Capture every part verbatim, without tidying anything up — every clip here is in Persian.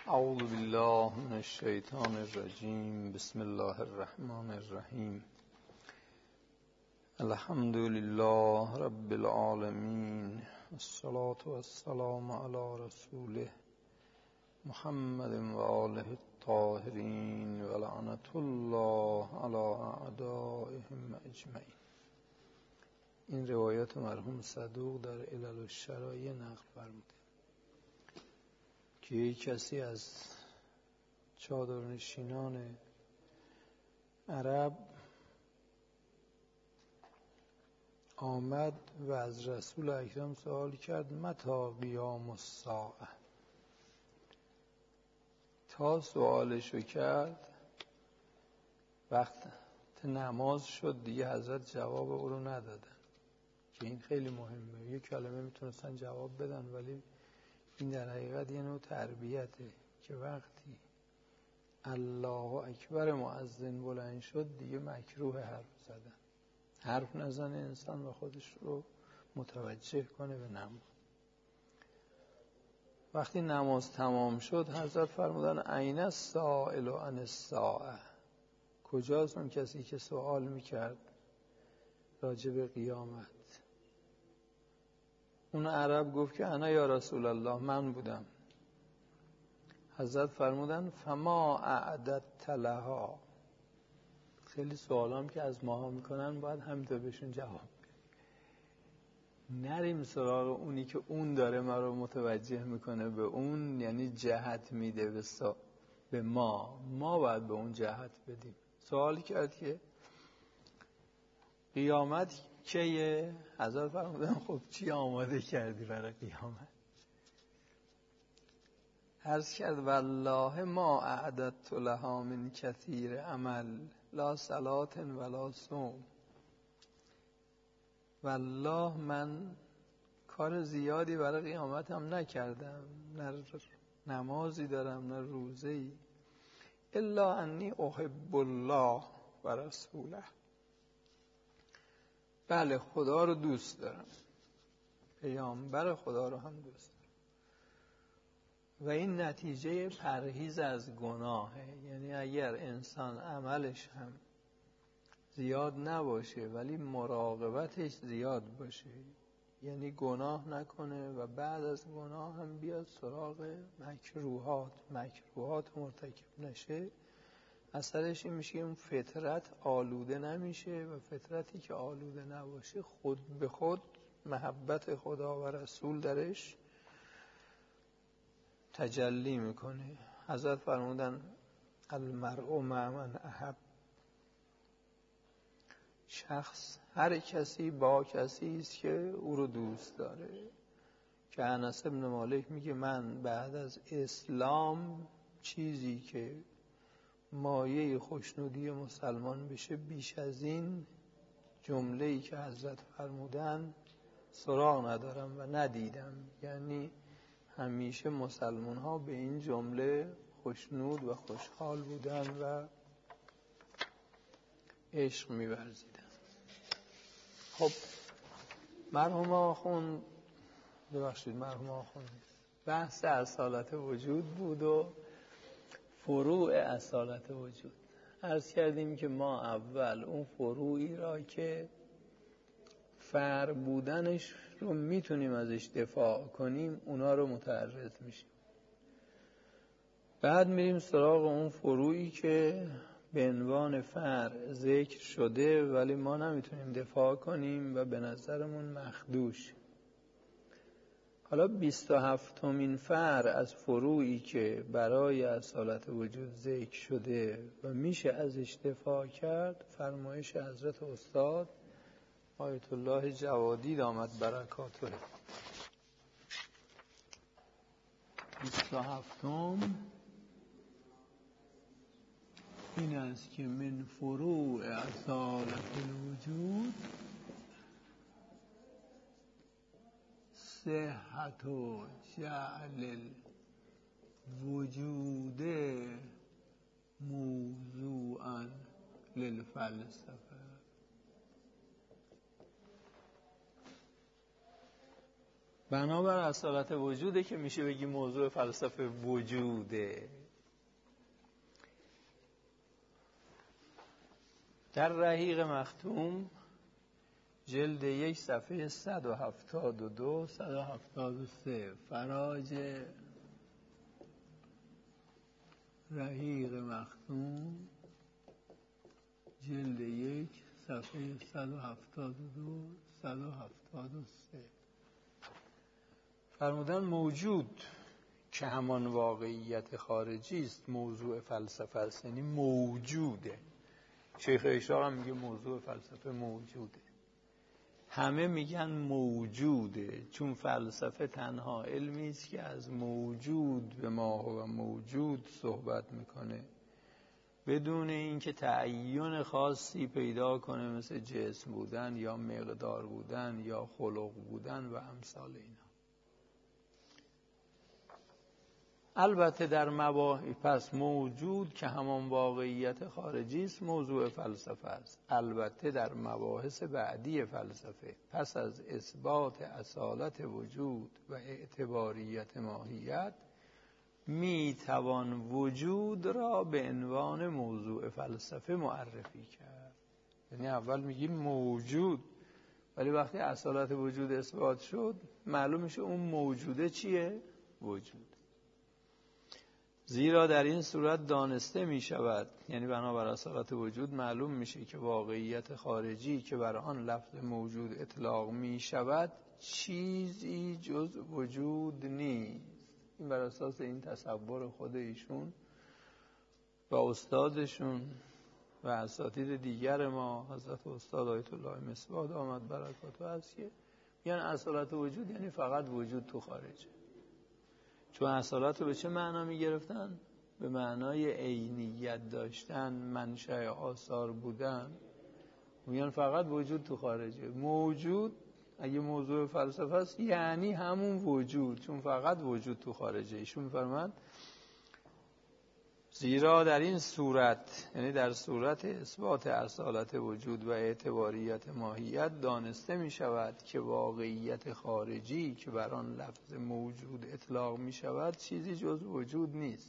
اعوذ بالله من الشیطان الرجیم. بسم الله الرحمن الرحیم. الحمد لله رب العالمین، الصلاة والسلام علی رسوله محمد و آله الطاهرین و لعنت الله علی اعدائهم اجمعین. این روایات مرحوم صدوق در علل الشرایع نقل فرموده که یک کسی از چادرنشینان عرب آمد و از رسول اکرم سوال کرد متی قیام الساعه. تا سوالشو کرد وقت نماز شد دیگه، حضرت جواب او رو ندادن که این خیلی مهمه. یک کلمه میتونستن جواب بدن، ولی این در حقیقت یه نوع تربیته که وقتی الله اکبر مؤذن بلند شد دیگه مکروه حرف زدن. حرف نزنه انسان و خودش رو متوجه کنه به نماز. وقتی نماز تمام شد حضرت فرمودن این السائل عن الساعه، کجاست اون کسی که سوال میکرد راجع به قیامت؟ اون عرب گفت که انا یا رسول الله، من بودم. حضرت فرمودن فما اعددت لها. خیلی سوالام که از ماها میکنن باید همینطور بهشون جواب بدیم. نریم سراغ اونی که اون داره ما رو متوجه میکنه به اون، یعنی جهت میده به, سا... به ما ما باید به اون جهت بدیم. سوالی کرد که قیامت کیه؟ حضرت فرمودن خب چی آماده کردی برای قیامت؟ عرض کرد والله ما اعددت لها من کثیر عمل لا صلاة ولا صوم. والله من کار زیادی برای قیامتم نکردم، نه نمازی دارم نه روزه‌ای، الا انی احب الله و رسوله. بله خدا رو دوست دارم، پیامبر خدا رو هم دوست دارم، و این نتیجه پرهیز از گناهه. یعنی اگر انسان عملش هم زیاد نباشه ولی مراقبتش زیاد باشه، یعنی گناه نکنه و بعد از گناه هم بیاد سراغ مکروهات مکروهات مرتکب نشه، اثرش این میشه که اون فطرت آلوده نمیشه، و فطرتی که آلوده نباشه خود به خود محبت خدا و رسول درش تجلی میکنه. حضرت فرمودن المرء مع من احب. شخص هر کسی با کسی است که او رو دوست داره. که انس بن مالک میگه من بعد از اسلام چیزی که مایه خوشنودی مسلمان بشه بیش از این جمله‌ای که حضرت فرمودن سراغ ندارم و ندیدم. یعنی همیشه مسلمان ها به این جمله خوشنود و خوشحال بودن و عشق می‌ورزیدن. خب مرحوم آخوند ببخشید مرحوم آخوند بحث اصالت وجود بود و فروع اصالت وجود. عرض کردیم که ما اول اون فروعی را که فر بودنش رو میتونیم ازش دفاع کنیم اونا رو متعرض میشیم. بعد میریم سراغ اون فروعی که به عنوان فر ذکر شده ولی ما نمیتونیم دفاع کنیم و به نظرمون مخدوش. حالا بیست و هفتمین فر از فروعی که برای اصالت وجود ذکر شده و میشه ازش دفاع کرد، فرمایش حضرت استاد آیت الله جوادی دامت برکاته. بیست و هفتم این است که من فروع اصالت الوجود صحت و جعل الوجود موضوعا للفلسفه. بنابر اصالت وجوده که میشه بگی موضوع فلسفه وجوده. در رحیق مختوم جلد یک صفحه صد و هفتاد و دو صد و هفتاد و سه فراج رحیق مختوم جلد یک صفحه صد و هفتاد و دو صد و هفتاد و سه فرمودن موجود که همان واقعیت خارجی است موضوع فلسفه است، یعنی موجوده. شیخ اشراق هم میگه موضوع فلسفه موجوده. همه میگن موجوده، چون فلسفه تنها علمی است که از موجود به ما و موجود صحبت میکنه بدون اینکه تعین خاصی پیدا کنه، مثل جسم بودن یا مقدار بودن یا خلق بودن و امثال اینا. البته در مباحث پس موجود که همان واقعیت خارجی است موضوع فلسفه است. البته در مباحث بعدی فلسفه پس از اثبات اصالت وجود و اعتباریت ماهیت می توان وجود را به عنوان موضوع فلسفه معرفی کرد. یعنی اول میگیم موجود، ولی وقتی اصالت وجود اثبات شد معلوم میشه اون موجوده چیه؟ وجود. زیرا در این صورت دانسته می شود، یعنی بنابر اصالت وجود معلوم میشه که واقعیت خارجی که بر آن لفظ موجود اطلاق می شود چیزی جز وجود نیست. این بر اساس این تصور خود ایشون و استادشون و اساتید دیگر ما حضرت استاد آیت الله مصباح دامت برکاته هست که یعنی اصالت وجود یعنی فقط وجود تو خارجه. چون اصالت رو به چه معنا می گرفتن؟ به معنای عینیت داشتن، منشأ آثار بودن. میگن فقط وجود تو خارجه. موجود اگه موضوع فلسفه است یعنی همون وجود، چون فقط وجود تو خارجه. ایشون می‌فرمایند زیرا در این صورت، یعنی در صورت اثبات اصالت وجود و اعتباریت ماهیت، دانسته می شود که واقعیت خارجی که بر آن لفظ موجود اطلاق می شود چیزی جز وجود نیست.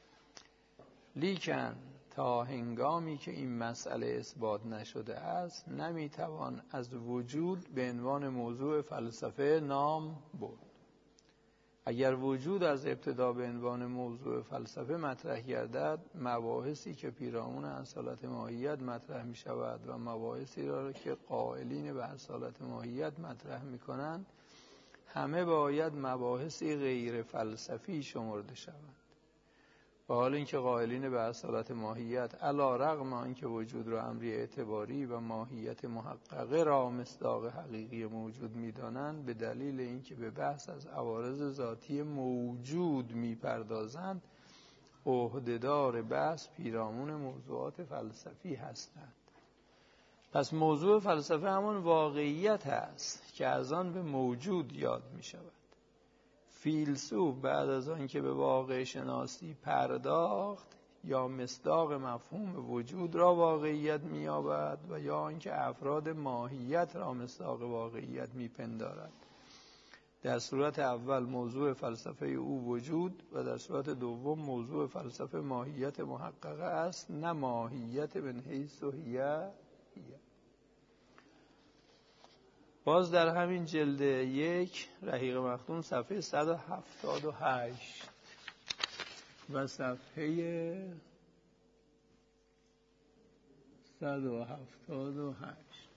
لیکن تا هنگامی که این مسئله اثبات نشده است نمی توان از وجود به عنوان موضوع فلسفه نام برد. اگر وجود از ابتدا به عنوان موضوع فلسفه مطرح گردد، مباحثی که پیرامون اصالت ماهیت مطرح می شود و مباحثی را که قائلین به اصالت ماهیت مطرح می کنند همه باید مباحثی غیر فلسفی شمرده شوند. و حال اینکه قائلین به اصالت ماهیت علی رغم آنکه وجود را امری اعتباری و ماهیت محققه را مصداق حقیقی موجود می‌دانند، به دلیل اینکه به بحث از عوارض ذاتی موجود می‌پردازند عهده‌دار بحث پیرامون موضوعات فلسفی هستند. پس موضوع فلسفه همون واقعیت است که از آن به موجود یاد می‌شود. فیلسوف بعد از آن که به واقع شناسی پرداخت یا مصداق مفهوم وجود را واقعیت می‌یابد و یا آنکه افراد ماهیت را مصداق واقعیت می‌پندارد. در صورت اول موضوع فلسفه او وجود و در صورت دوم موضوع فلسفه ماهیت محققه است، نه ماهیت من حیث هیه هیه. باز در همین جلد یک رحیق مختوم صفحه صد و هفتاد و هشت و صفحه صد و هفتاد و هشت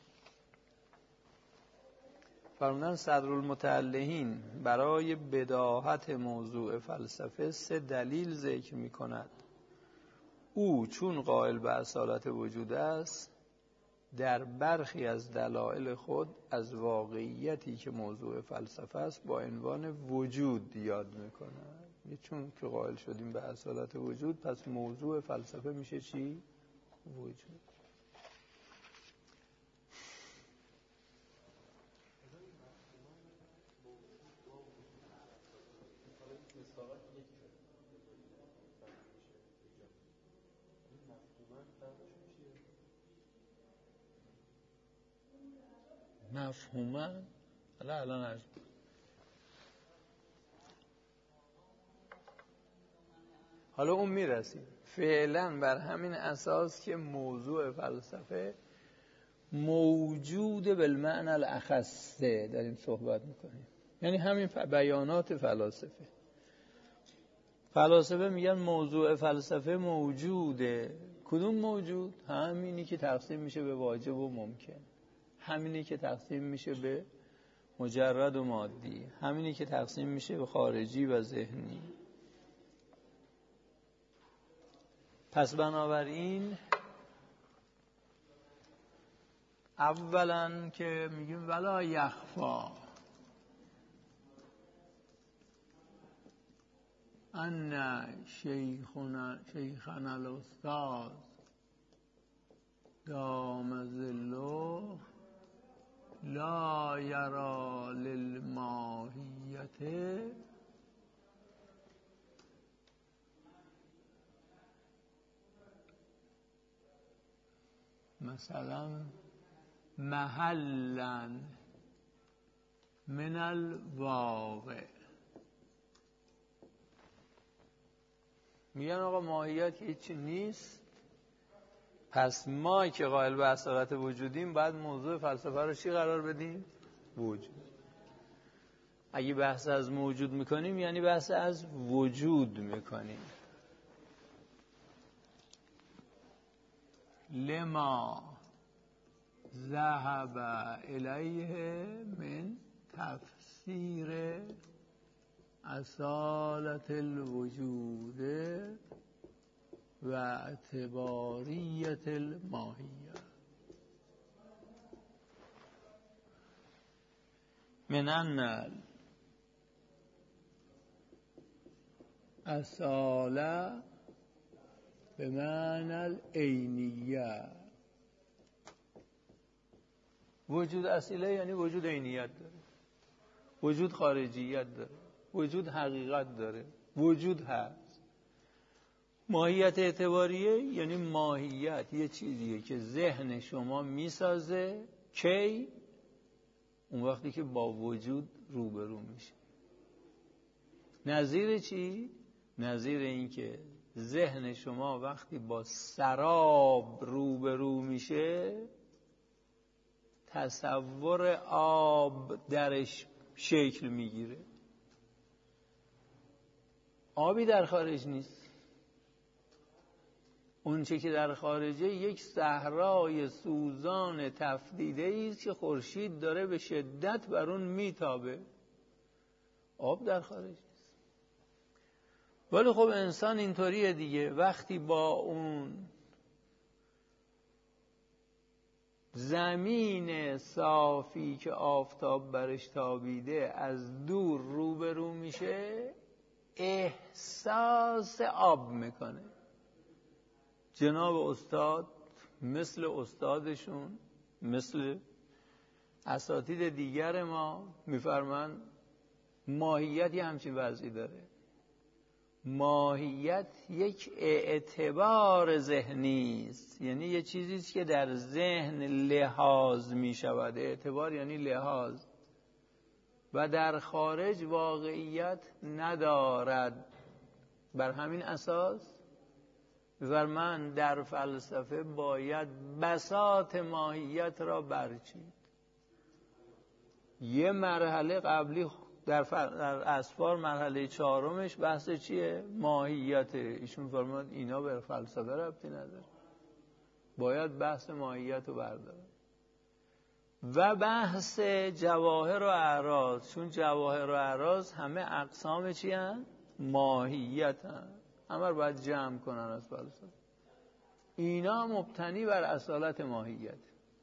فرمودن صدرالمتعلهین برای بداهت موضوع فلسفه سه دلیل ذکر می کند. او چون قائل به اصالت وجود است در برخی از دلایل خود از واقعیتی که موضوع فلسفه است با عنوان وجود یاد میکنه. چون که قائل شدیم به اصالت وجود پس موضوع فلسفه میشه چی؟ وجود. مفهوما الان الان عرض حالا اون میرسیم. فعلا بر همین اساس که موضوع فلسفه موجود بالمعنی الاخصه داریم صحبت میکنیم، یعنی همین بیانات فلاسفه. فلاسفه میگن موضوع فلسفه موجوده. کدوم موجود؟ همینی که تقسیم میشه به واجب و ممکن، همینی که تقسیم میشه به مجرد و مادی، همینی که تقسیم میشه به خارجی و ذهنی. پس بنابراین اولا که میگیم ولا یخفا ان شیخنا شیخنا الاستاذ دام ظله لا یرا للماهیت مثلا محلا من الواقع. میگن آقا ماهیت هیچی نیست، پس ما که قائل به اصالت وجودیم باید موضوع فلسفه رو چی قرار بدیم؟ وجود. اگه بحث از موجود میکنیم یعنی بحث از وجود میکنیم. لما ذهب الیه من تفسیر اصالت الوجود و اعتباریت الماهیه. من ان اصاله به معنی العینیه. وجود اصیله یعنی وجود عینیت داره، وجود خارجیت داره، وجود حقیقت داره، وجود هست. ماهیت اعتباریه یعنی ماهیت یه چیزیه که ذهن شما میسازه. کی؟ اون وقتی که با وجود روبرو میشه. نظیر چی؟ نظیر این که ذهن شما وقتی با سراب روبرو میشه تصور آب درش شکل میگیره. آبی در خارج نیست، اون چه که در خارجه یک صحرای سوزان تفدیده است که خورشید داره به شدت بر اون میتابه. آب در خارج نیست. ولی خب انسان اینطوریه دیگه، وقتی با اون زمین صافی که آفتاب برش تابیده از دور روبرو میشه احساس آب میکنه. جناب استاد مثل استادشون، مثل اساتید دیگر ما میفرمان ماهیتی همچین وضعی داره. ماهیت یک اعتبار ذهنی است، یعنی یه چیزی است که در ذهن لحاظ می شود. اعتبار یعنی لحاظ و در خارج واقعیت ندارد. بر همین اساس و من در فلسفه باید بساط ماهیت را برچید. یه مرحله قبلی در, در اسفار مرحله چهارمش بحث چیه؟ ماهیت. ایشون فرمود اینا به فلسفه ربطی نداره، باید بحث ماهیت رو بردارن. و بحث جواهر و اعراض، چون جواهر و اعراض همه اقسام چی هن؟ ماهیت هن. همه رو باید جمع کنن از فلسفه. اینا مبتنی بر اصالت ماهیت.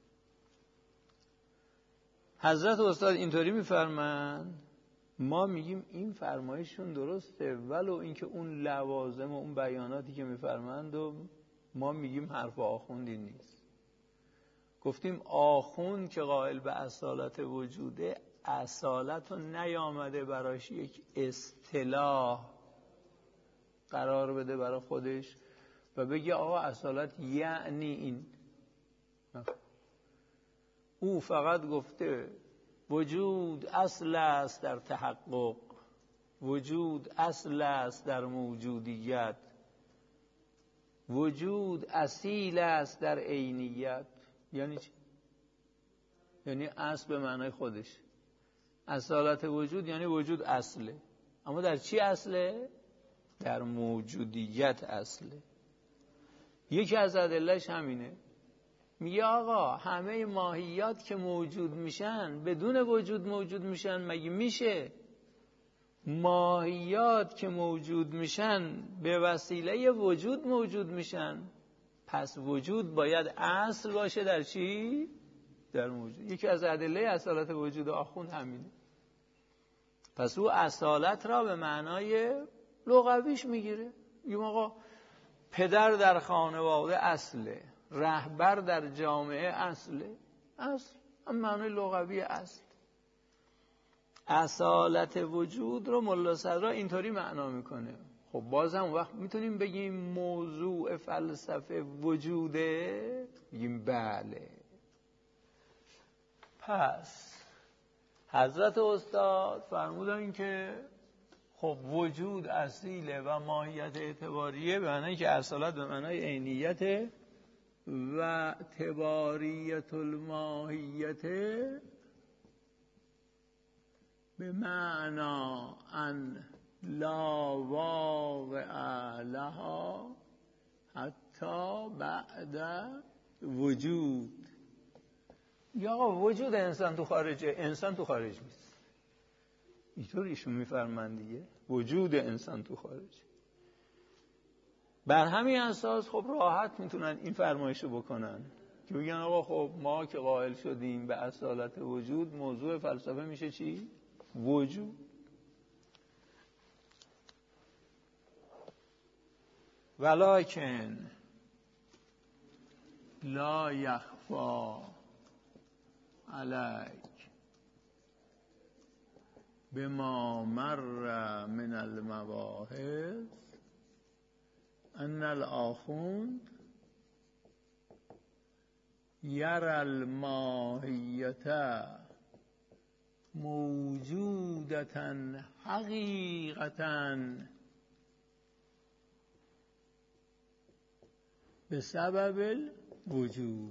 حضرت استاد اینطوری میفرمند، ما میگیم این فرمایششون درسته، ولو اینکه اون لوازم و اون بیاناتی که میفرمند و ما میگیم حرف آخوندی نیست. گفتیم آخوند که قائل به اصالت وجوده، اصالت رو نیامده براش یک اصطلاح قرار بده برای خودش و بگه آقا اصالت یعنی این. او فقط گفته وجود اصل است در تحقق، وجود اصل است در موجودیت، وجود اصیل است در عینیت. یعنی چی؟ یعنی اصل به معنای خودش. اصالت وجود یعنی وجود اصله. اما در چی اصله؟ در موجودیت اصله. یکی از ادله‌اش همینه. میگه آقا همه ماهیات که موجود میشن بدون وجود موجود میشن؟ مگه میشه؟ ماهیات که موجود میشن به وسیله وجود موجود میشن. پس وجود باید اصل باشه در چی؟ در موجود. یکی از ادله اصالت وجود آخوند همینه. پس او اصالت را به معنای لغویش میگیره. میگه آقا پدر در خانواده اصله، رهبر در جامعه اصله. اصل هم معنای لغوی اصل. اصالت وجود رو ملا صدرا اینطوری معنا میکنه. خب باز هم وقت میتونیم بگیم موضوع فلسفه وجوده؟ بگیم بله. پس حضرت استاد فرمودن که خب وجود اصیله و ماهیت اعتباریه، به معنی که اصالت به معنای عینیت و اعتباریت الماهیت به معنا ان لا واقع لها حتی بعد وجود. یا آقا وجود انسان تو خارجه، انسان تو خارج نیست. اینطور ایشون میفرمان دیگه، وجود انسان تو خارج. بر همین اساس خب راحت میتونن این فرمایشو بکنن که بگن آقا خب ما که قائل شدیم به اصالت وجود، موضوع فلسفه میشه چی؟ وجود. ولکن لا یخفا علیک بما مر من المباحث ان الاخوند یرى الماهیت موجودتا حقیقتا به سبب الوجود.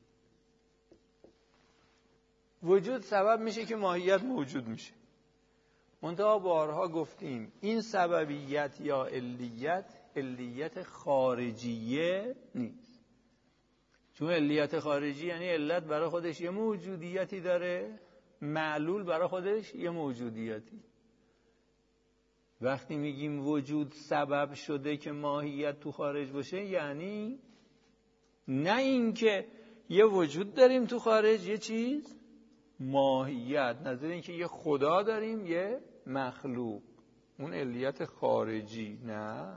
وجود سبب میشه که ماهیت موجود میشه. منتها بارها گفتیم این سببیت یا علیت علیت خارجیه نیست. چون علیت خارجی یعنی علت برای خودش یه موجودیتی داره، معلول برای خودش یه موجودیتی. وقتی میگیم وجود سبب شده که ماهیت تو خارج باشه، یعنی نه اینکه یه وجود داریم تو خارج، یه چیز ماهیت، نظر اینکه یه خدا داریم یه مخلوق، اون علیت خارجی نه.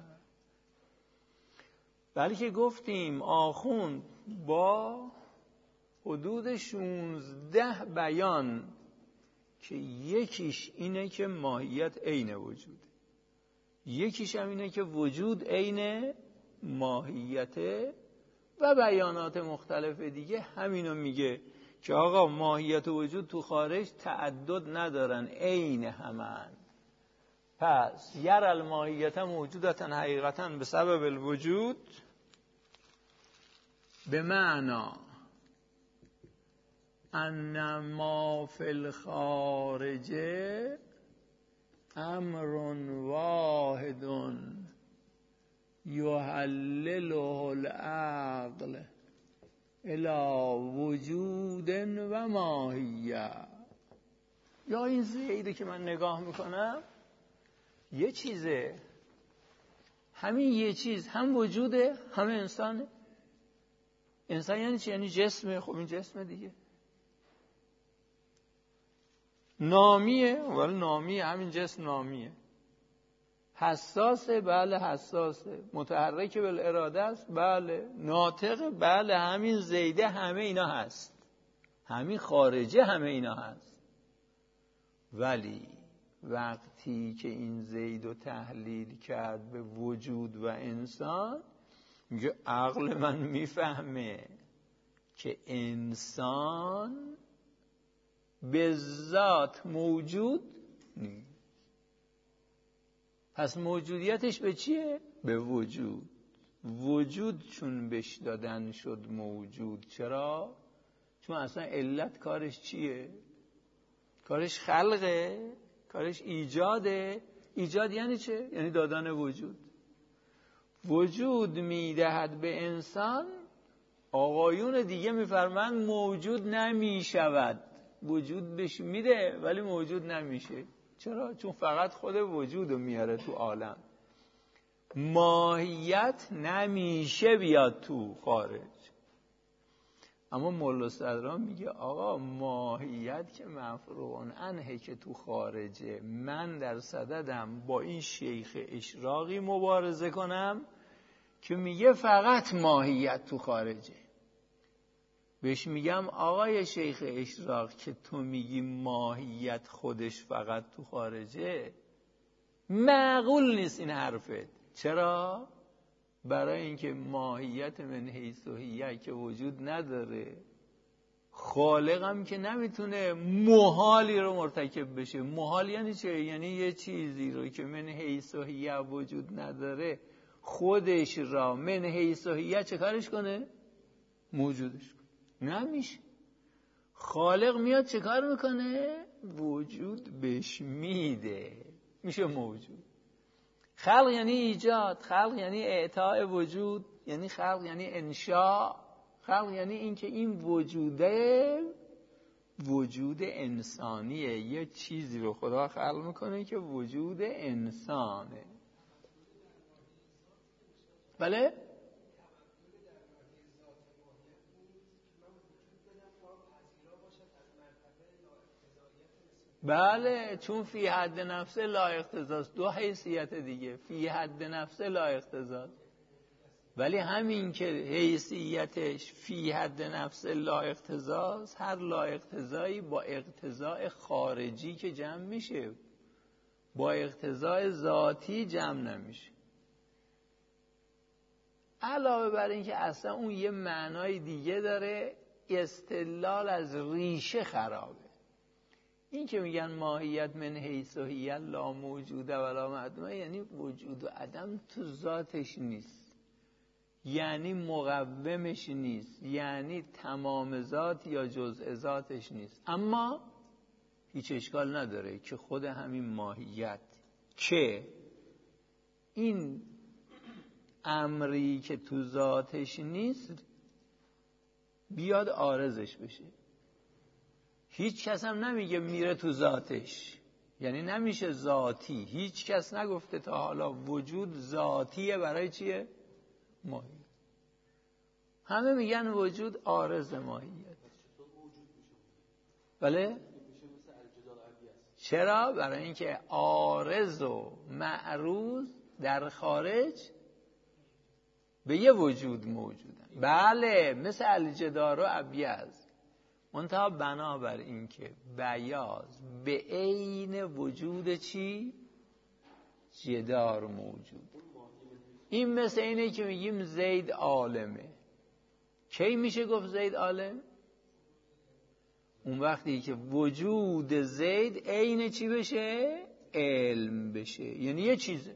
بلکه گفتیم آخوند با حدود شونزده بیان که یکیش اینه که ماهیت عین وجود، یکیش هم اینه که وجود عین ماهیته، و بیانات مختلف دیگه همینو میگه که آقا ماهیت و وجود تو خارج تعدد ندارن، عین همن. پس یر الماهیت موجودتا حقیقتا به سبب الوجود به معنا ان ما فی الخارج امر واحد یحلله العقل الی وجود و ماهیت. یا این زیده که من نگاه میکنم یه چیزه، همین یه چیز هم وجوده هم انسانه. انسان یعنی چی؟ یعنی جسمه. خب این جسمه دیگه. نامیه، ولی نامیه، همین جسم نامیه. حساسه، بله حساسه. متحرک بالاراده است، بله. ناطق، بله. همین زیده همه اینا هست، همین خارجه همه اینا هست. ولی وقتی که این زید رو تحلیل کرد به وجود و انسان، میگه عقل من میفهمه که انسان به ذات موجود نیست. پس موجودیتش به چیه؟ به وجود. وجود چون بش دادن شد موجود. چرا؟ چون اصلا علت کارش چیه؟ کارش خلقه؟ کارش ایجاده؟ ایجاد یعنی چه؟ یعنی دادن وجود. وجود میدهد به انسان، آقایون دیگه میفرمند موجود نمیشود. وجود بهش میده ولی موجود نمیشه. چرا؟ چون فقط خود وجود رو میاره تو عالم، ماهیت نمیشه بیاد تو خارج. اما مولا صدرا میگه آقا ماهیت که مفروغ عنه که تو خارجه، من در صددم با این شیخ اشراقی مبارزه کنم که میگه فقط ماهیت تو خارجه. بهش میگم آقای شیخ اشراق که تو میگی ماهیت خودش فقط تو خارجه، معقول نیست این حرفت. چرا؟ برای اینکه ماهیت من حیث و هیه که وجود نداره، خالقم که نمیتونه محالی رو مرتکب بشه. محال یعنی چه؟ یعنی یه چیزی رو که من حیث و هیه وجود نداره خودش را من حیث و هیه چه کارش کنه؟ موجودش کنه. نمیشه. خالق میاد چه کار میکنه؟ وجود بهش میده، میشه موجود. خلق یعنی ایجاد، خلق یعنی اعطاء وجود، یعنی خلق یعنی انشاء، خلق یعنی این که این وجوده وجود انسانیه. یه چیزی رو خدا خلق میکنه که وجود انسانه. بله؟ بله، چون فی حد نفسه لا اقتضاست. دو حیثیت دیگه، فی حد نفسه لا اقتضاست. ولی همین که حیثیتش فی حد نفسه لا اقتضاست، هر لا اقتضایی با اقتضاء خارجی که جمع میشه، با اقتضاء ذاتی جمع نمیشه. علاوه بر این که اصلا اون یه معنای دیگه داره، استدلال از ریشه خرابه. این که میگن ماهیت من حیث و هیه لا موجوده ولا معدومه، یعنی وجود و عدم تو ذاتش نیست، یعنی مقومش نیست، یعنی تمام ذات یا جزء ذاتش نیست. اما هیچ اشکال نداره که خود همین ماهیت که این امری که تو ذاتش نیست بیاد عارضش بشه. هیچ کس هم نمیگه میره تو ذاتش، یعنی نمیشه ذاتی. هیچ کس نگفته تا حالا وجود ذاتیه برای چیه؟ ماهیت. همه میگن وجود عارض ماهیت. بله؟ چرا؟ برای اینکه عارض و معروض در خارج به یه وجود موجودن. بله، مثل الجدار و ابیض. منتها بنابر این که بیاض به عین وجود چی؟ جدار موجود. این مثل اینه که میگیم زید عالمه. کی میشه گفت زید عالم؟ اون وقتی که وجود زید عین چی بشه؟ علم بشه. یعنی یه چیزه.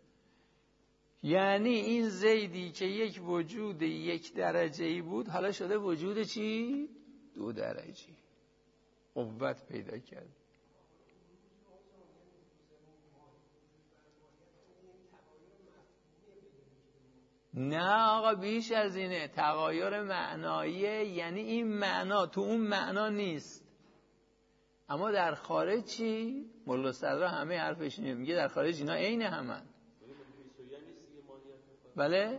یعنی این زیدی که یک وجود یک درجه‌ای بود حالا شده وجود چی؟ دو درجه. قوت پیدا کرد. نه آقا، بیش از اینه. تغایر معناییه، یعنی این معنا تو اون معنا نیست، اما در خارج چی؟ مولا صدرا همه حرفش اینه، میگه در خارج اینا عین همن. بله؟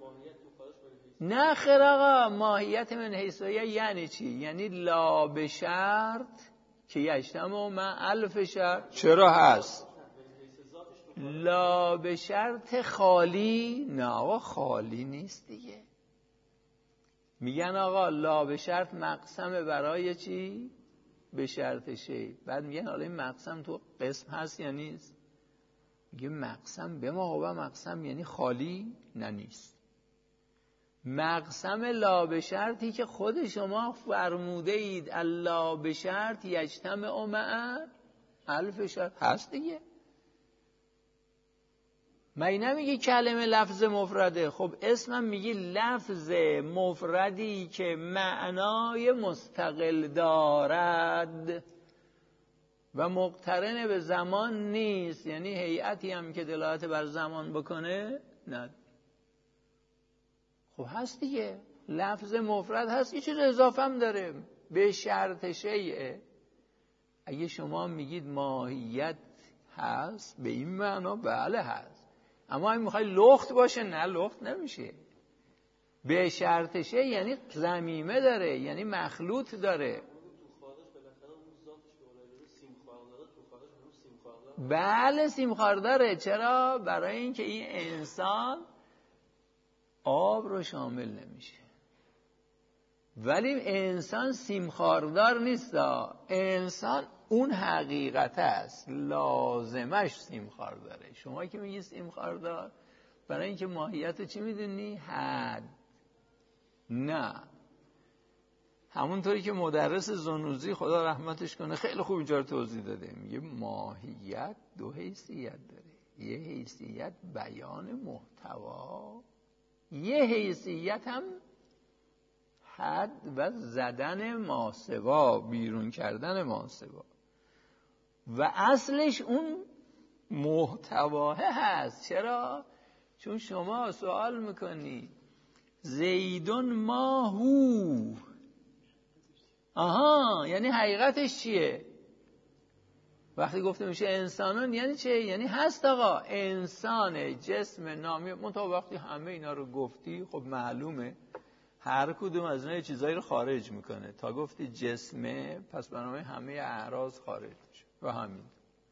نه خیر آقا، ماهیت من حیثیه یعنی چی؟ یعنی لا به شرط که یجتمع مع الف شرط. چرا هست؟ لا به شرط خالی؟ نه آقا، خالی نیست دیگه. میگن آقا لا به شرط مقسم برای چی؟ به شرط شی. بعد میگن حالا این مقسم تو قسم هست یا نیست؟ میگه مقسم به ما هو مقسم یعنی خالی؟ نه نیست. مقسم لا به شرطی که خود شما فرموده اید الا به شرط یجتمع مع الف شرط هست دیگه. مگه نمیگی کلمه لفظ مفرده؟ خب اسمم میگی لفظ مفردی که معنای مستقل دارد و مقترن به زمان نیست، یعنی هیئتی هم که دلالت بر زمان بکنه نه. خب هست دیگه، لفظ مفرد هست، یه چیز اضافه هم داره، به شرط شیء. اگه شما میگید ماهیت هست به این معنا، بله هست، اما اگه میخوای لخت باشه، نه لخت نمیشه. به شرط شیء یعنی ضمیمه داره، یعنی مخلوط داره. بله سیمخوار داره. چرا؟ برای اینکه این انسان آب رو شامل نمیشه. ولی انسان سیمخواردار نیست. انسان اون حقیقت است، لازمش سیمخوار داره. شما که میگی سیمخواردار، برای اینکه ماهیت چی میدونی؟ حد. نه، همونطوری که مدرس زنوزی خدا رحمتش کنه خیلی خوب اینجا رو توضیح داده، میگه ماهیت دو حیثیت داره. یه حیثیت بیان محتوا، یه حیثیت هم حد و زدن ماسوا، بیرون کردن ماسوا. و اصلش اون محتواه هست. چرا؟ چون شما سوال میکنی زیدون ما هو، آها، یعنی حقیقتش چیه؟ وقتی گفته میشه انسانون یعنی چه؟ یعنی هست آقا، انسان جسم نامی. منتها وقتی همه اینا رو گفتی خب معلومه هر کدوم از اینا چیزایی رو خارج میکنه. تا گفتی جسمه، پس برنامه همه اعراض خارج میشه و همین.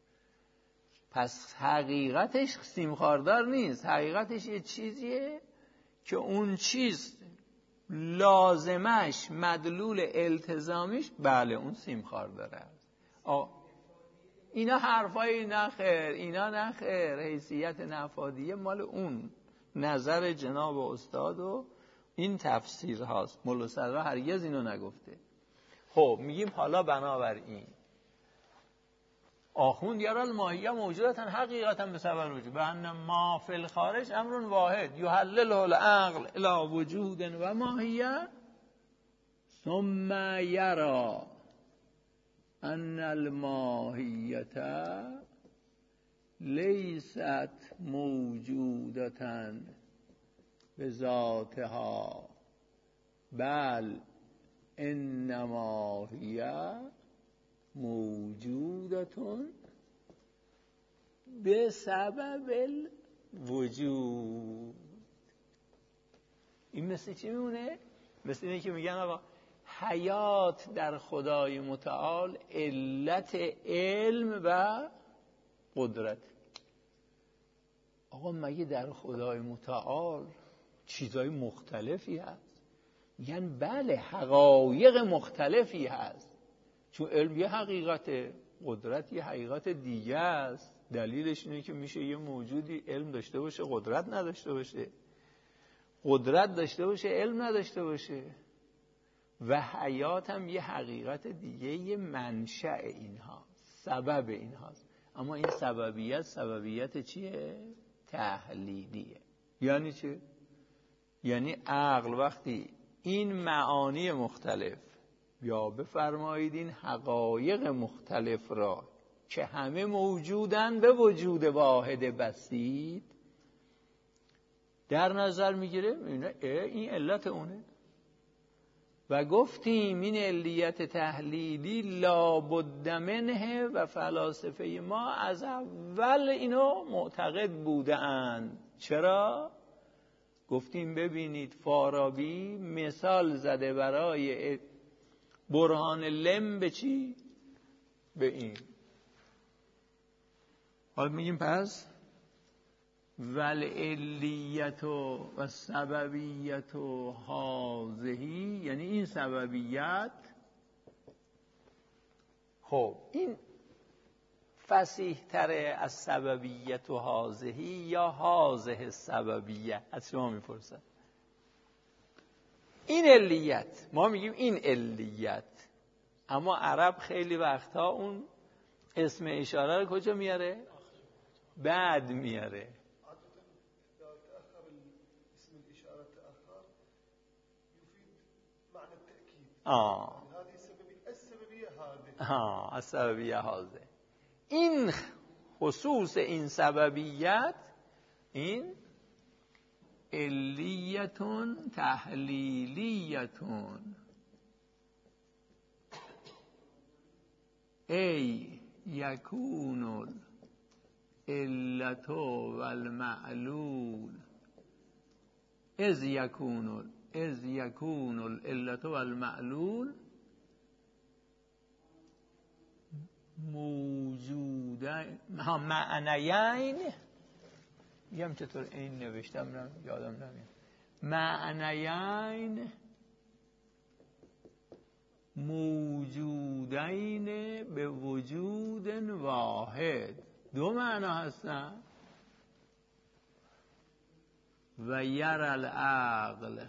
پس حقیقتش سیمخواردار نیست، حقیقتش یه چیزیه که اون چیز لازمش، مدلول التزامیش، بله اون سیمخواردار است. اینا حرفای نخیر، اینا نخیر، حیثیت نفادیه مال اون نظر جناب استاد و این تفسیر هاست. مولا صدرا هرگز اینو نگفته. خب میگیم حالا بنابراین آخوند یرا الماهیه موجودتن حقیقتا به سبب وجود به ان ما فی الخارج امر واحد یحلله العقل الی وجود و ماهیه ثم یرا ان الماهیه لیست موجودتا به ذاتها بل انما هی موجودتون به سبب الوجود. این مثل چی میمونه؟ مثل اینه که میگن آقا حیات در خدای متعال علت علم و قدرت. آقا مگه در خدای متعال چیزای مختلفی هست؟ میگن بله حقایق مختلفی هست، چون علم یه حقیقته، قدرت یه حقیقت دیگه است. دلیلش اینه که میشه یه موجودی علم داشته باشه قدرت نداشته باشه، قدرت داشته باشه علم نداشته باشه، و حیات هم یه حقیقت دیگه، یه منشأ اینها، سبب اینهاست. اما این سببیت سببیت چیه؟ تحلیلیه. یعنی چه؟ یعنی عقل وقتی این معانی مختلف یا بفرمایید این حقایق مختلف را که همه موجودن به وجود واحد بسیط در نظر میگیره، این علت اونه. و گفتیم این علیت تحلیلی لابد منه و فلاسفه ما از اول اینو معتقد بودند. چرا؟ گفتیم ببینید فارابی مثال زده برای برهان لم به چی؟ به این. حالا میگیم پس والعلیت و سببیت و هازهی، یعنی این سببیت. خب این فصیح تره از سببیت و هازهی یا هازه سببیت؟ از شما میپرسن. این علیت، ما میگیم این علیت، اما عرب خیلی وقتها اون اسم اشاره رو کجا میاره؟ بعد میاره. اسم الإشارة تأخر يفيد معنى التأكيد. آه هذه السببية السببية هذه. ها السببیه هازه. این خصوص این سببیت این علیتون تحلیلیتون ای یکون العلت و المعلول از یکون از یکون العلت و المعلول موجوده ها معنیین. میگم چطور این نوشتم نم یادم نمیاد. معنیین موجودین به وجود واحد، دو معنا هستن. و یر العقل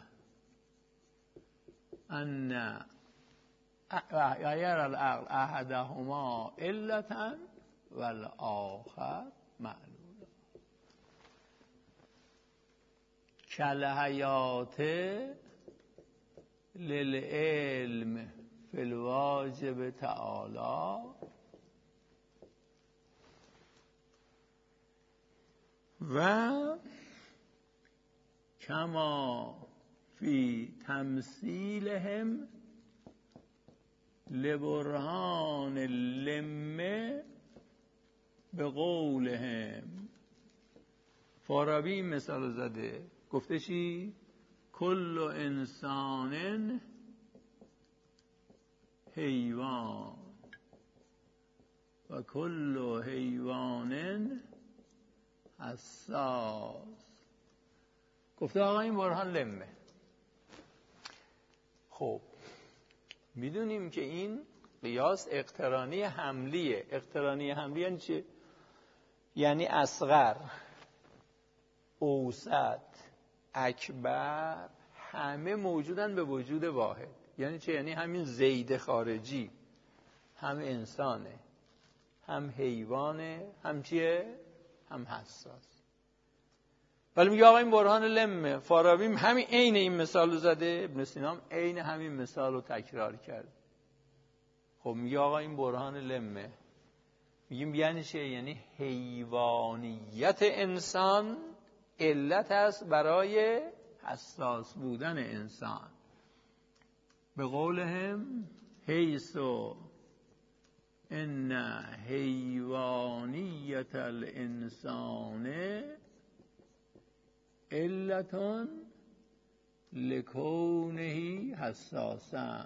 ان و یر العقل احدهما علتا و الاخر معلولا کل حیات للعلم فی الواجب تعالی و کما فی تمثیلهم لبرهان لمه به قولهم. فارابی مثال زده، گفته چی؟ کل انسان حیوان و کل حیوان حساس. گفته آقا این برهان لمه. خب میدونیم که این قیاس اقترانی حملیه. اقترانی حملی یعنی چه؟ یعنی اصغر، اوسط، اکبر همه موجودن به وجود واحد. یعنی چه؟ یعنی همین زید خارجی هم انسانه، هم حیوانه، هم چیه؟ هم حساس. ولی میگه آقا این برهان لمه. فارابی همین عین این مثال رو زده، ابن سینا هم عین همین مثال رو تکرار کرد. خب میگه آقا این برهان لمه. میگیم یعنی چه؟ یعنی حیوانیت انسان علت است برای حساس بودن انسان. به قولهم حیثو ان حیوانیت الانسان علتون لکونه حساسا.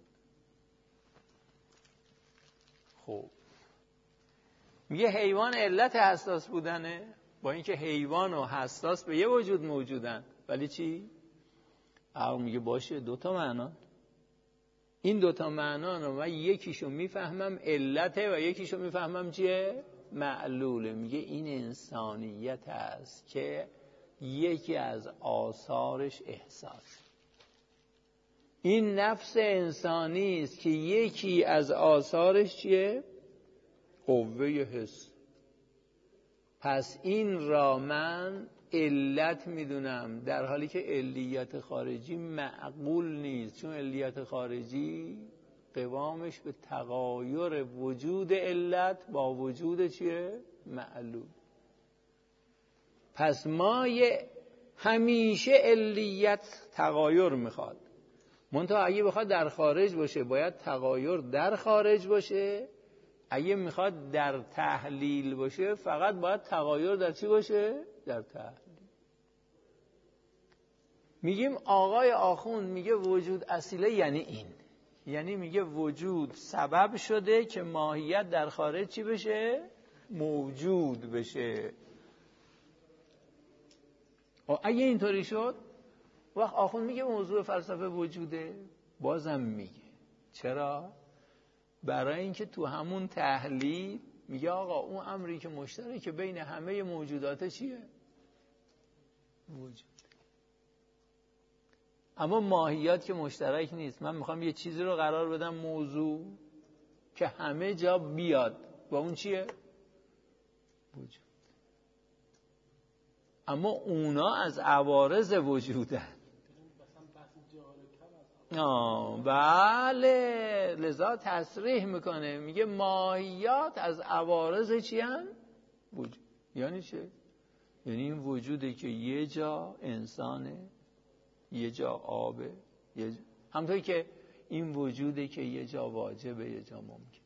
خب میگه حیوان علت حساس بودنه، با اینکه حیوان و حساس به یه وجود موجودن، ولی چی؟ عقل میگه باشه دوتا معنا. این دوتا معنا رو من یکیشو میفهمم علته و یکیشو میفهمم چیه؟ معلوله. میگه این انسانیت است که یکی از آثارش احساس. این نفس انسانی است که یکی از آثارش چیه؟ قوه حس. پس این را من علت میدونم، در حالی که علیت خارجی معقول نیست، چون علیت خارجی قوامش به تغایر وجود علت با وجود چیه؟ معلول. پس ما یه همیشه علیت تغایر میخواد، منتها اگه بخواد در خارج باشه باید تغایر در خارج باشه، اگه میخواد در تحلیل باشه فقط باید تغایر در چی باشه؟ در تحلیل. میگیم آقای آخوند میگه وجود اصیله یعنی این، یعنی میگه وجود سبب شده که ماهیت در خارج چی بشه؟ موجود بشه. اگه اینطوری شد وقت آخوند میگه موضوع فلسفه وجوده، بازم میگه چرا؟ برای اینکه تو همون تحلیل میگه آقا اون امری که مشترک بین همه موجودات چیه؟ وجود. اما ماهیت که مشترک نیست. من میخوام یه چیزی رو قرار بدم موضوع که همه جا بیاد، با اون چیه؟ وجود. اما اونا از عوارض وجودن. آه بله، لذا تصریح میکنه، میگه ماهیات از عوارض چی هن؟ وجود. یعنی چه؟ یعنی این وجوده که یه جا انسانه، یه جا آبه، یه جا... همطوری که این وجوده که یه جا واجبه، یه جا ممکن.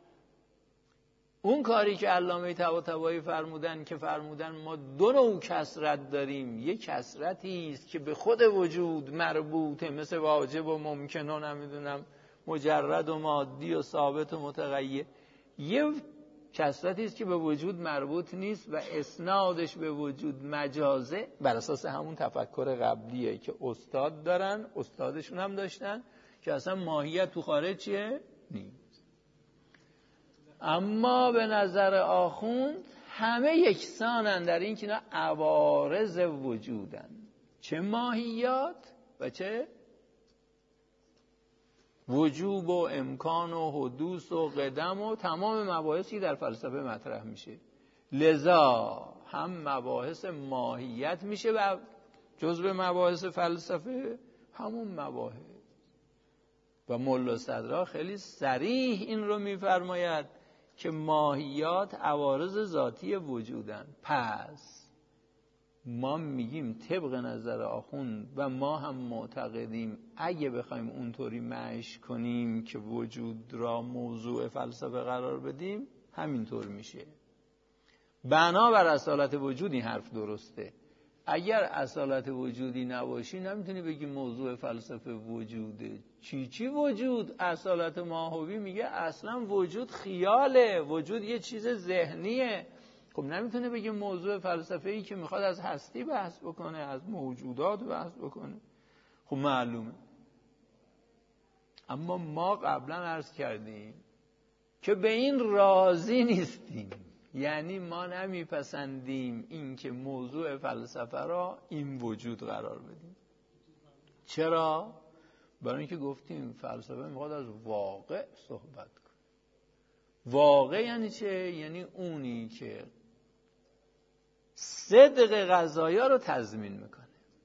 اون کاری که علامه طباطبایی فرمودن که فرمودن ما دو نوع کثرت داریم، یک کثرتی است که به خود وجود مربوطه، مثل واجب و ممکن و نمیدونم مجرد و مادی و ثابت و متغیر. یه کثرتی است که به وجود مربوط نیست و اسنادش به وجود مجازه، بر اساس همون تفکر قبلیه که استاد دارن، استادشون هم داشتن، که اصلا ماهیت تو خارج چیه؟ نیست. اما به نظر آخوند همه یکسانن در این که اینا عوارض وجودن، چه ماهیات و چه وجوب و امکان و حدوث و قدم و تمام مباحثی در فلسفه مطرح میشه. لذا هم مباحث ماهیت میشه و جزء مباحث فلسفه همون مباحث. و ملا صدرا خیلی صریح این رو میفرماید که ماهیات عوارض ذاتی وجودن. پس ما میگیم طبق نظر آخوند و ما هم معتقدیم اگه بخوایم اونطوری معنیش کنیم که وجود را موضوع فلسفه قرار بدیم همینطور میشه. بنابر اصالت وجود این حرف درسته. اگر اصالت وجودی نباشی نمیتونی بگی موضوع فلسفه وجوده. چی چی وجود؟ اصالت ماهوی میگه اصلا وجود خیاله، وجود یه چیز ذهنیه. خب نمیتونه بگی موضوع فلسفه ای که میخواد از هستی بحث بکنه، از موجودات بحث بکنه. خب معلومه. اما ما قبلا عرض کردیم که به این راضی نیستیم، یعنی ما نمیپسندیم این که موضوع فلسفه را این وجود قرار بدیم. چرا؟ برای اینکه گفتیم فلسفه میخواد از واقع صحبت کنه. واقع یعنی چه؟ یعنی اونی که صدق قضایا رو تضمین میکنه.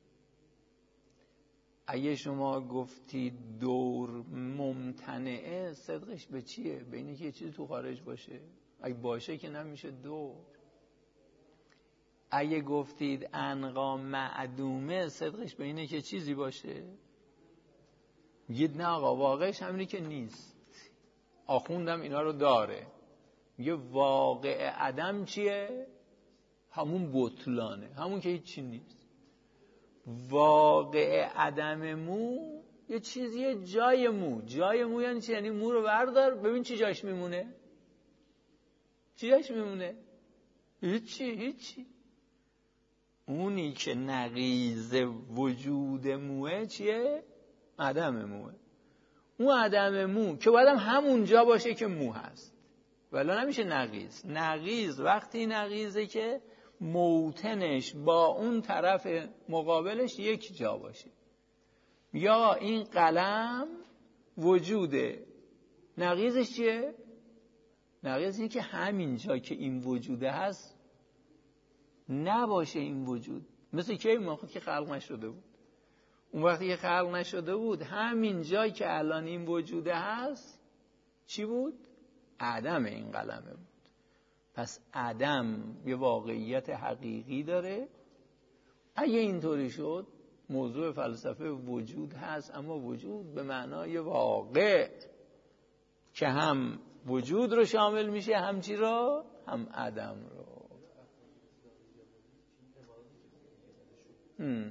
اگه شما گفتی دور ممتنعه، صدقش به چیه؟ به اینه که یه چیزی تو خارج باشه. اگه باشه که نمیشه دور. اگه گفتید عنقا معدومه، صدقش به اینه که چیزی باشه. میگید نه آقا واقعش همینه که نیست. آخوندم اینا رو داره. میگه واقع عدم چیه؟ همون بطلانه، همون که هیچی نیست. واقع عدم مو یه چیزیه، جای مو. جای مو یعنی چی؟ یعنی مو رو بردار ببین چی جاش میمونه. چی جاش میمونه؟ هیچی هیچی. اونی که نقیض وجود موه چیه؟ عدم موه. اون عدم مو که باید هم همون جا باشه که مو هست، ولی نمیشه نقیض. نقیض وقتی نقیضه که موتنش با اون طرف مقابلش یک جا باشه. یا این قلم وجوده، نقیضش چیه؟ نقیض اینه که همین جا که این وجوده هست نباشه این وجود. مثل که این موقع که خلق نشده بود. اون وقتی که خلق نشده بود همین جایی که الان این وجوده هست چی بود؟ عدم این قلمه بود. پس عدم یه واقعیت حقیقی داره. اگه اینطوری شد موضوع فلسفه وجود هست، اما وجود به معنای واقع که هم وجود رو شامل میشه، هم چی رو؟ هم عدم رو. هم.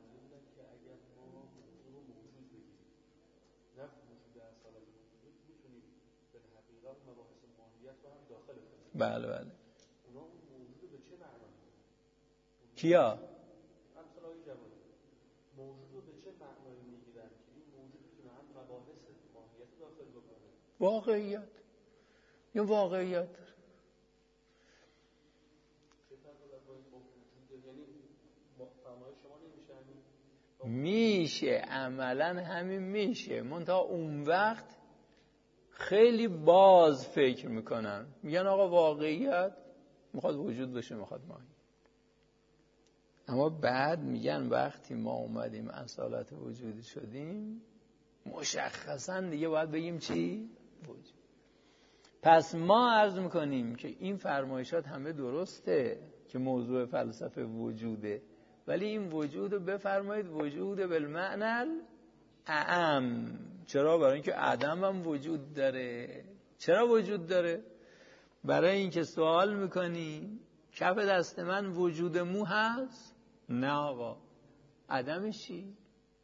بله بله. کیا؟ موجود به چه معنایی میگیرن که این موجود میتونه هم مباحث ماهیت داخل بکنه؟ واقعیت. یه واقعیت داره. چه فرقی با وجود؟ یعنی فرمایش شما نمیشه همین؟ میشه، عملا همین میشه. منتها اون وقت خیلی باز فکر میکنن، میگن آقا واقعیت میخواد وجود بشه، میخواد ماهیت. اما بعد میگن وقتی ما اومدیم اصالت وجودی شدیم مشخصا دیگه باید بگیم چی؟ وجود. پس ما عرض میکنیم که این فرمایشات همه درسته که موضوع فلسفه وجوده، ولی این وجود رو بفرمایید وجود بالمعنی اعم. چرا؟ برای اینکه عدم هم وجود داره. چرا وجود داره؟ برای اینکه سوال میکنی کف دست من وجود مو هست؟ نه آقا. عدمش چی؟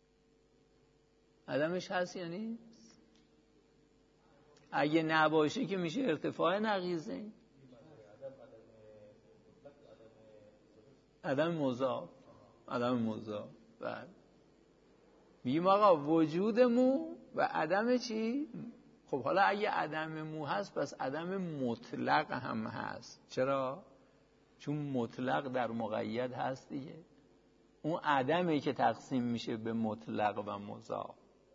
عدمش هست یا نیست؟ اگه نباشه که میشه ارتفاع نقیضه. عدم مضاف. عدم مضاف. بله. میگیم آقا وجود مو و عدم چی؟ خب حالا اگه عدم مو هست پس عدم مطلق هم هست. چرا؟ چون مطلق در مقید هست دیگه. اون عدمی که تقسیم میشه به مطلق و مضاف.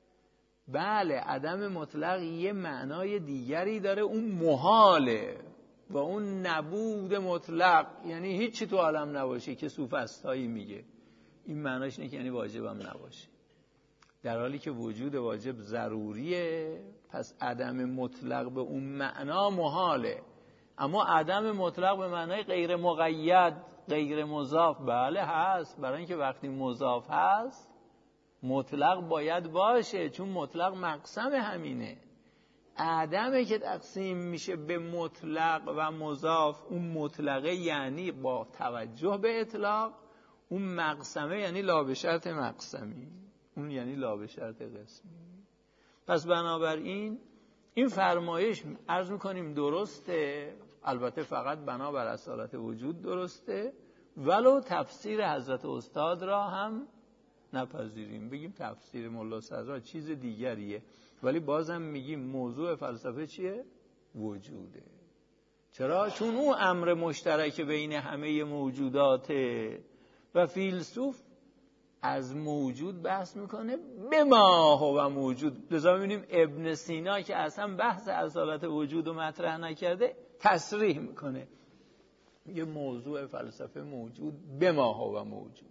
بله عدم مطلق یه معنای دیگری داره، اون محاله و اون نبود مطلق، یعنی هیچی تو عالم نباشه که سوفسطایی میگه. این معناش اینه که یعنی واجب هم نباشه، در حالی که وجود واجب ضروریه. پس عدم مطلق به اون معنا محاله، اما عدم مطلق به معنای غیر مقید، غیر مضاف بله هست. برای اینکه وقتی مضاف هست مطلق باید باشه، چون مطلق مقسم همینه. عدمی که تقسیم میشه به مطلق و مضاف، اون مطلقه یعنی با توجه به اطلاق، اون مقسمه یعنی لا به شرط مقسمی، اون یعنی لا به شرط قسمی. پس بنابراین این فرمایش عرض میکنیم درسته، البته فقط بنابر اصالت وجود درسته، ولو تفسیر حضرت استاد را هم نپذیریم، بگیم تفسیر ملا صدرا چیز دیگریه، ولی بازم میگیم موضوع فلسفه چیه؟ وجوده. چرا؟ چون اون امر مشترک بین همه موجوداته و فیلسوف از موجود بحث میکنه به ما هو موجود. لذا میبینیم ابن سینا که اصلا بحث اصالت وجود رو مطرح نکرده تصریح میکنه، یه موضوع فلسفه موجود به ما هو موجود.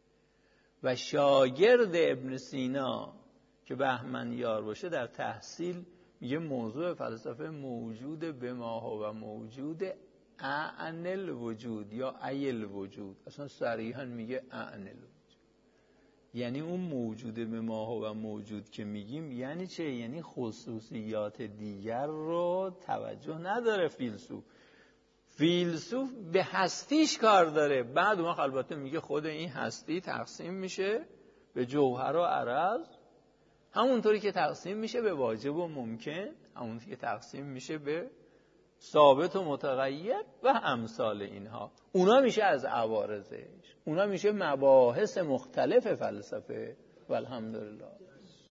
و شاگرد ابن سینا که بهمنیار باشه در تحصیل میگه موضوع فلسفه موجود به ما هو موجود اعن الوجود یا ای الوجود. اصلا صریحا میگه اعن الوجود، یعنی اون موجود به ما هو موجود که میگیم یعنی چه؟ یعنی خصوصیات دیگر رو توجه نداره فیلسوف. فیلسوف به هستیش کار داره. بعد اون البته میگه خود این هستی تقسیم میشه به جوهر و عرض، همونطوری که تقسیم میشه به واجب و ممکن، همونطوری که تقسیم میشه به ثابت و متغیر و امثال اینها. اونا میشه از عوارضش، اونا میشه مباحث مختلف فلسفه. والحمدلله.